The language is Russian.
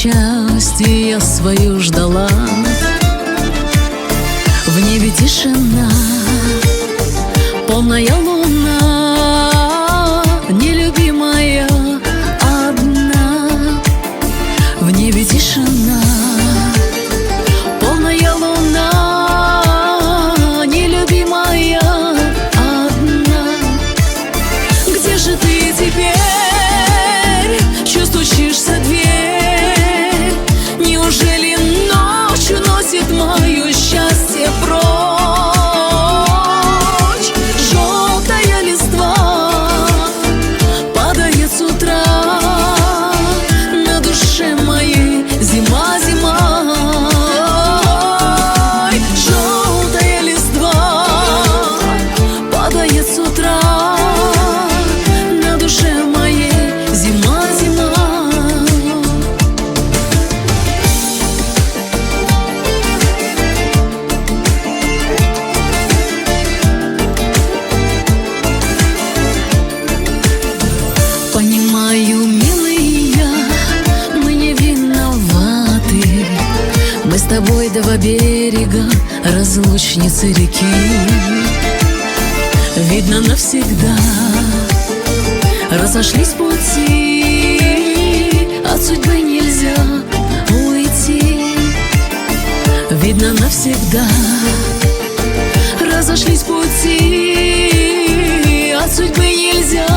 счастье я свою ждала. В небе тишина, полная луна, нелюбимая одна. В небе тишина, полная луна, нелюбимая одна. Где же ты теперь? Чё стучишься в дверь? Неужели ночью носит мое счастье прочь? Желтая листва падает с утра, на душе моей зима, зима. Желтая листва падает с утра, на душе моей зима, зима. Понимаю, милый, мы не виноваты. Мы с тобой два берега, разлучницы реки. Видно, навсегда разошлись пути, от судьбы нельзя уйти. Видно, навсегда разошлись пути, от судьбы нельзя